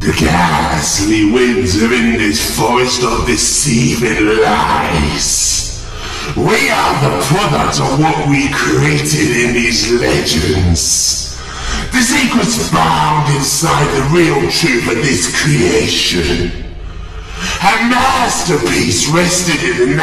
The ghastly winds are in this forest of deceiving lies. We are the product of what we created in these legends. The secrets found inside the real truth of this creation. A masterpiece rested in the